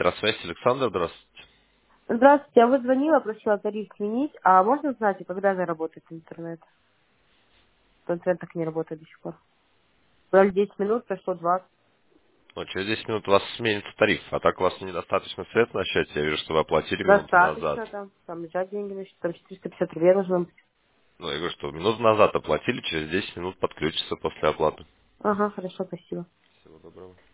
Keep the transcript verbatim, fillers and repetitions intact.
Электросвязь, Александр, здравствуйте. Здравствуйте, я вот звонила, просила тариф сменить, а можно узнать, и когда заработает интернет? То интернет так не работает до сих пор. Брали десять минут, прошло двадцать. Ну, через десять минут у вас сменится тариф, а так у вас недостаточно средств на счете. Я вижу, что вы оплатили минуту назад. Достаточно там, там лежат деньги, значит, там четыреста пятьдесят рублей должно быть. Ну, я говорю, что минуту назад оплатили, через десять минут подключится после оплаты. Ага, хорошо, спасибо. Всего доброго.